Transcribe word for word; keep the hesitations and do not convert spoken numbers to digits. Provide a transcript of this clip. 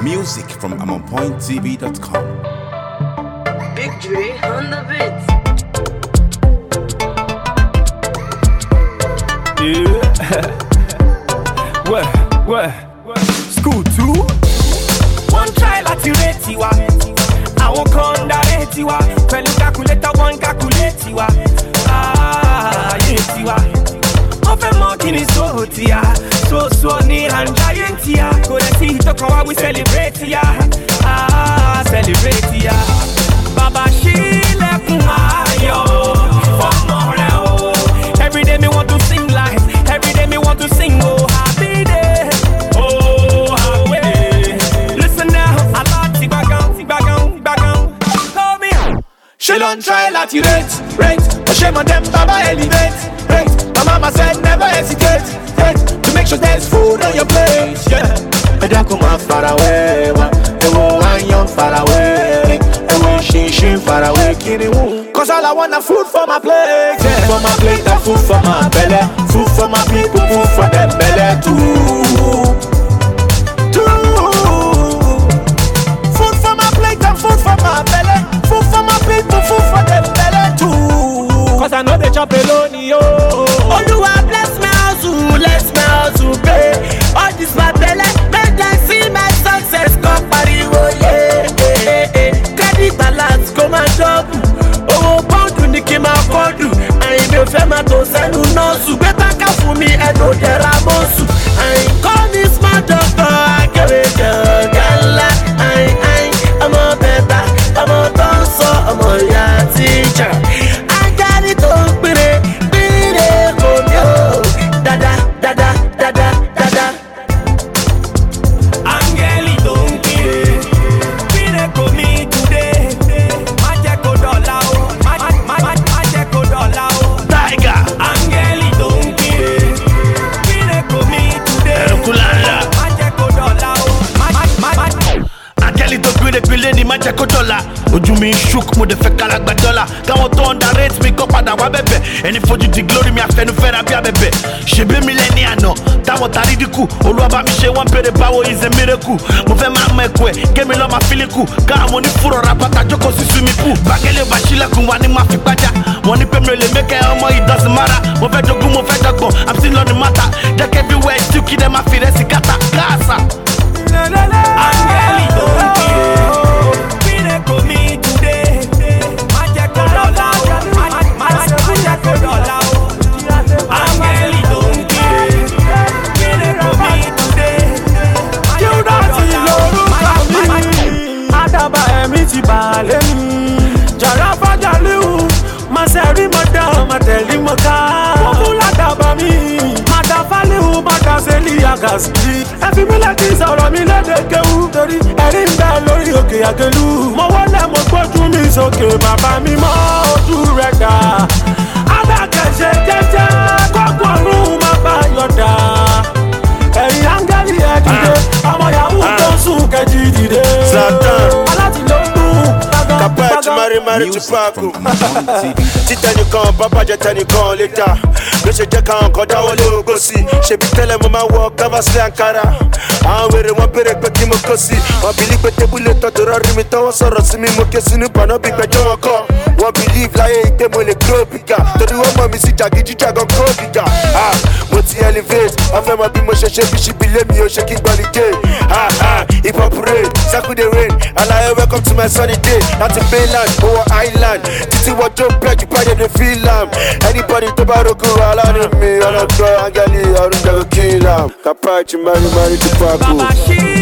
Music from I'm on point T V dot com. Big Dre on the beat. Yeah. What? What? School two? One try láti rate wa. Àwọn kan dáre tiwa. Pẹ̀lú calculator one calculate wa. Ah, ayé tiwa. Wọ́n fẹ́ mọ̀ kí ni sóò tíya. So ní àǹjáyé tíya. Kò lè sí ìtọ́kàn wá we celebrate ya. Ah, celebrate ya. Bàbá ṣílẹ̀kùn ayọ̀ fọ́mọ rẹ̀ o. Every day me want to sing life. Every day me want to sing oh happy day. Oh happy day. Listen now, I like to bagan, bagan, bagan. Tell me, she don't try láti rate, rate. But shame on them, Baba elevate, rate. My mama said never hesitate, rate. To make sure there's food on your plate, yeah. Better come on far away, wa. Ewo one young far away, ewo shin shin far away, kini woo. Cause all I want is food for my plate, yeah. Food for my plate and food for my belly. Food for my people, food for them belly too. Too. Food for my plate and food for my belly. Food for my people, food for them belly too. Cause I know they chop alone, yo. Oh, do I bless my house, bless my house, pay. All this my belly, make them see my success. Come party, oh yeah, yeah, yeah. Credit balance, come and double. Oh, pound to Nicky Makodu. I ain't been fema to send you no su. Better come for me and no deramosu. I ain't call this my doctor. I get it, gala. I ain't, I'm a better, I'm a dancer, I'm a ya teacher. I got it all, pire, pire, come yo. Dada, dada, dada, dada. Angeli don't pire, pire come me today. Majeko dollar, majeko dollar. Tiger, Angeli don't pire, pire come me today. Kulala, majeko dollar. Angeli don't pire, pire ni majeko dollar. Ojú mi shook mo de fẹ́ kalagba dollar. Káwọn tó underrate mi kọ́ padà wá bẹ̀bẹ̀. Ẹni fojú di glory mi àfẹnufẹ́ra bí abẹ̀bẹ̀. Ṣèbí mi lẹ́ni àná táwọn tarí dínkù. Olúwa bá mi ṣe wọ́n bèrè báwo is a miracle. Mo fẹ́ máa mọ ẹ̀kọ́ ẹ̀ gémi lọ́ máa fílíkù. Káwọn onífúrọ̀ ra bàtà jókòó sí swimming pool. Bàgẹ́lẹ̀ bá ṣílẹ̀kùn wa ni máa fi gbájà. Wọ́n ní pé mi ò lè mẹ́kẹ́ ọmọ it doesn't matter. Mo fẹ́ jogún mo fẹ́ dọ́gbọ̀n I'm still on the matter. Jẹ́ kí everywhere still kí dem máa fi rẹ̀ sí kátà. Káàsà. Angeli tó ń kí ẹ. For me today, Majeko dollar, Majeko dollar. Angeli don't care. For me today, Majeko dollar. Adaba emi ti bale mi, jarafa jaliu, maseri madam, mateli maka. Wọ́n adaba mi, madafaliu, madaseli agasi. Ẹ̀fí mi lẹ́tí sọ̀rọ̀ mi lédè kéwú, torí ẹ̀rí ń bẹ lórí òkè àgẹ̀lú. Mo wọlé mo gbójú mi sókè, bàbá mi mọ́ ojú rẹ̀ dà. Adákẹ́ṣe jẹ́jẹ́, kọ́kọ́ ọ̀run má bá yọ̀dà. Ẹ̀yin áńgẹ́lì ẹ̀ dìde, ọmọ yahoo tó ń sùn kẹ́jì dìde. Alátìlógún. Kapẹ́ẹ̀tì mari mari ti paaku. Títẹnìkan bàbá jẹ tẹnìkan lè dà. Ló ṣe jẹ́ káwọn kan dáwọ́ lé ogó sí. Ṣebí tẹ́lẹ̀ mo máa wọ kábàsílẹ̀ Ankara. Àwọn wèrè wọn béèrè pé kí mo kó sí. Wọ́n bìlí pé tébùlé tọ́jú rọ́ọ̀rì mi tán wọ́n sọ̀rọ̀ sí mi. Mo ké sínú paná bí gbẹjọ́ wọn kọ́. Wọ́n believe láyé ìpè mo lè grow bigger. Torí wọ́n mọ̀ mí sí jàgídíjàgan grow bigger. Mo ti elevate, wọ́n fẹ́ mọ bí mo ṣe ṣe bí ṣíbi lé mi ò ṣe kí gbọ́n ní dé. Hip hop rain, circle the rain. Alaye welcome to my sunny day. Láti mainland, owó island. Títí wọ́n jó bẹ́ẹ̀kì pàdé ní Finland. Anybody tó bá rogun wà lánàá mi. Ọlọ́gbọ́n Angeli, ọdún jẹ́ kó kill am. Kapẹ́ẹ̀tì mari mari ti paaku.